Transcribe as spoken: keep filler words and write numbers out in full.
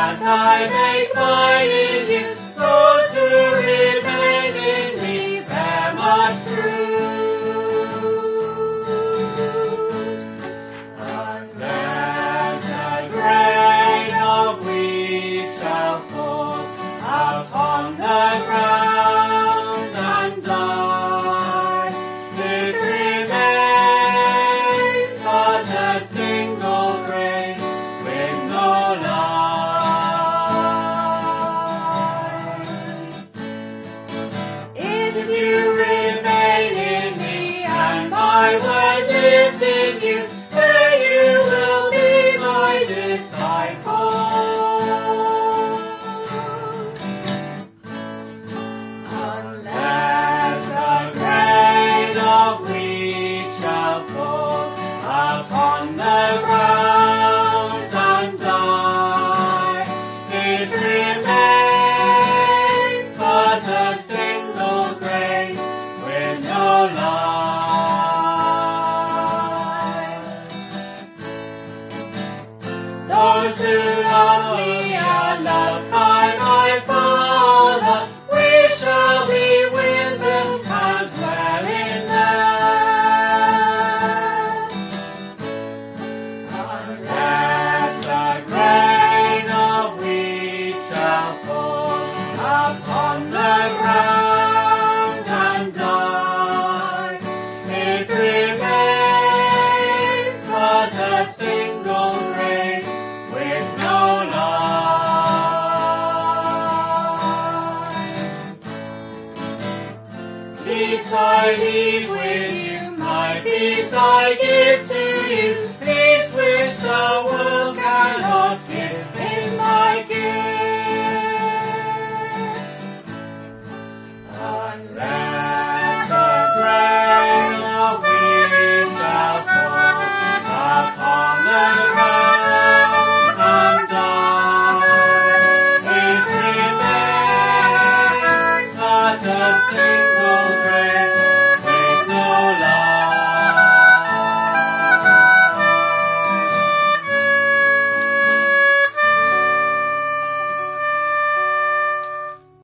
as I make mine in you, those who remain in me bear much fruit. Unless a grain of wheat shall fall upon the ground and die, it remains but a single grain with no life. If you remain in me and my word lives in you, then you will be my disciples. Unless a grain of wheat shall fall upon the ground and die, it remains but a single grain with no life. Those who love me are loved by my Father. We shall be with them and dwell in them. Unless a grain of wheat shall fall upon the ground and die, it remains but a single grain with no life. Peace I leave with you, my peace I give to you, peace which the world cannot give in my gift. Unless a grain of wheat shall fall upon the ground and die, it remains but a single grain